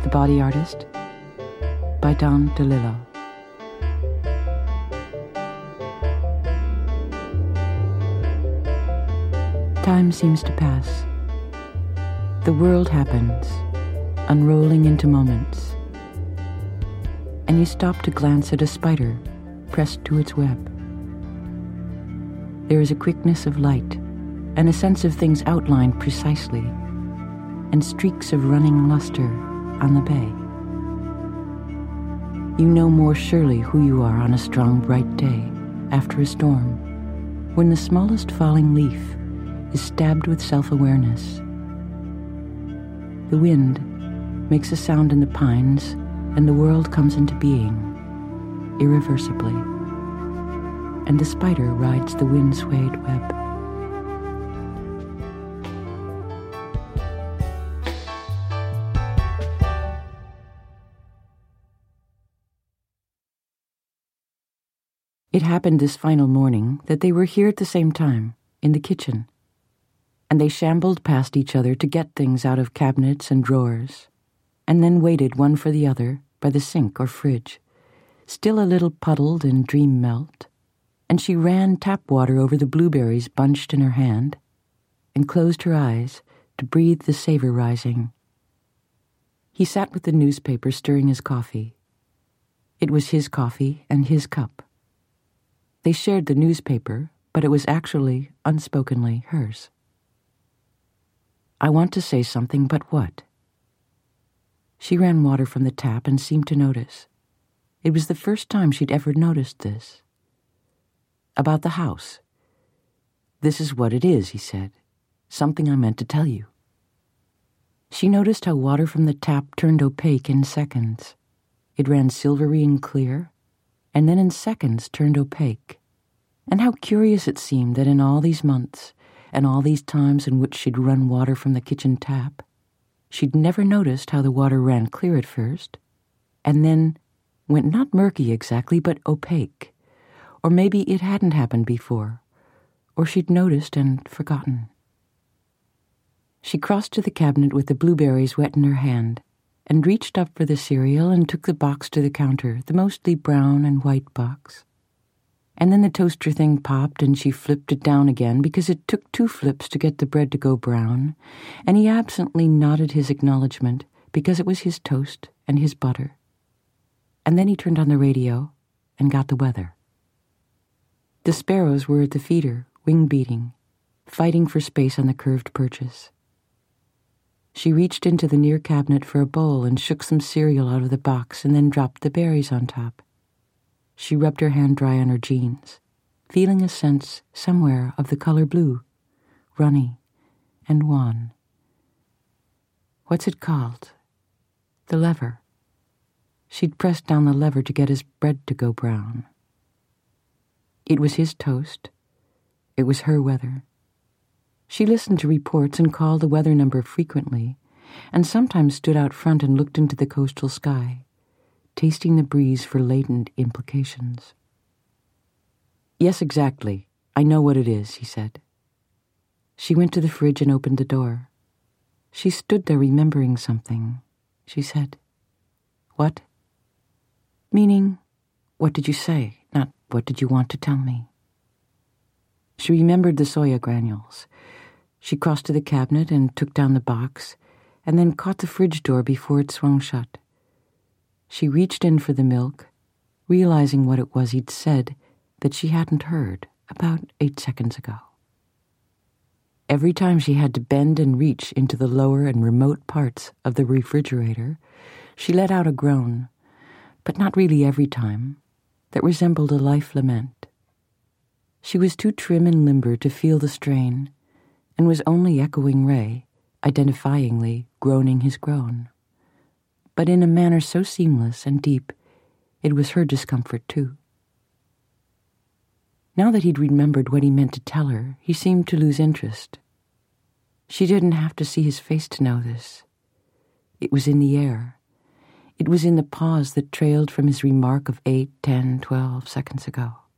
The Body Artist by Don DeLillo. Time seems to pass. The world happens, unrolling into moments, and you stop to glance at a spider pressed to its web. There is a quickness of light and a sense of things outlined precisely, and streaks of running luster on the bay. You know more surely who you are on a strong, bright day after a storm, when the smallest falling leaf is stabbed with self-awareness. The wind makes a sound in the pines, and the world comes into being, irreversibly, and the spider rides the wind-swayed web. It happened this final morning that they were here at the same time, in the kitchen, and they shambled past each other to get things out of cabinets and drawers, and then waited one for the other by the sink or fridge, still a little puddled in dream melt, and she ran tap water over the blueberries bunched in her hand and closed her eyes to breathe the savor rising. He sat with the newspaper stirring his coffee. It was his coffee and his cup. They shared the newspaper, but it was actually, unspokenly, hers. "I want to say something, but what?" She ran water from the tap and seemed to notice. It was the first time she'd ever noticed this. "About the house. This is what it is," he said. "Something I meant to tell you." She noticed how water from the tap turned opaque in seconds. It ran silvery and clear, and then in seconds turned opaque. And how curious it seemed that in all these months, and all these times in which she'd run water from the kitchen tap, she'd never noticed how the water ran clear at first, and then went not murky exactly, but opaque. Or maybe it hadn't happened before, or she'd noticed and forgotten. She crossed to the cabinet with the blueberries wet in her hand, and reached up for the cereal and took the box to the counter, the mostly brown and white box. And then the toaster thing popped and she flipped it down again because it took 2 flips to get the bread to go brown, and he absently nodded his acknowledgement because it was his toast and his butter. And then he turned on the radio and got the weather. The sparrows were at the feeder, wing-beating, fighting for space on the curved perches. She reached into the near cabinet for a bowl and shook some cereal out of the box and then dropped the berries on top. She rubbed her hand dry on her jeans, feeling a sense somewhere of the color blue, runny and wan. What's it called? The lever. She'd pressed down the lever to get his bread to go brown. It was his toast. It was her weather. She listened to reports and called the weather number frequently, and sometimes stood out front and looked into the coastal sky, tasting the breeze for latent implications. "Yes, exactly. I know what it is," he said. She went to the fridge and opened the door. She stood there remembering something. She said, "What?" Meaning, what did you say, not what did you want to tell me? She remembered the soya granules. She crossed to the cabinet and took down the box, and then caught the fridge door before it swung shut. She reached in for the milk, realizing what it was he'd said that she hadn't heard about 8 seconds ago. Every time she had to bend and reach into the lower and remote parts of the refrigerator, she let out a groan, but not really every time, that resembled a life lament. She was too trim and limber to feel the strain, and was only echoing Ray, identifyingly groaning his groan. But in a manner so seamless and deep, it was her discomfort too. Now that he'd remembered what he meant to tell her, he seemed to lose interest. She didn't have to see his face to know this. It was in the air. It was in the pause that trailed from his remark of 8, 10, 12 seconds ago.